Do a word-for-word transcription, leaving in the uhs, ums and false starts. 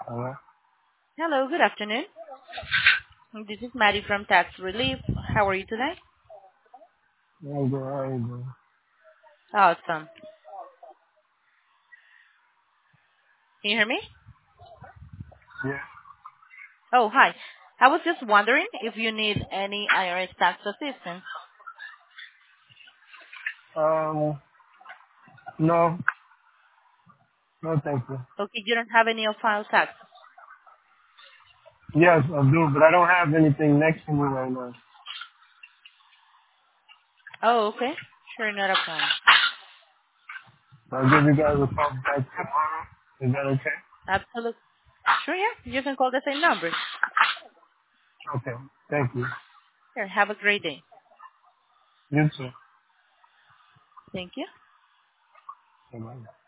Hello? Hello, good afternoon. This is Maddie from Tax Relief. How are you today? I'm good. How you doing? Awesome. Can you hear me? Yeah. Oh, hi. I was just wondering if you need any I R S tax assistance. Um, no. No, thank you. Okay, you don't have any on-file tax. Yes, I do, but I don't have anything next to me right now. Oh, okay. Sure, not a problem. I'll give you guys a call back tomorrow. Is that okay? Absolutely. Sure, yeah. You can call the same number. Okay. Thank you. Here, have a great day. You too. Thank you. Bye-bye.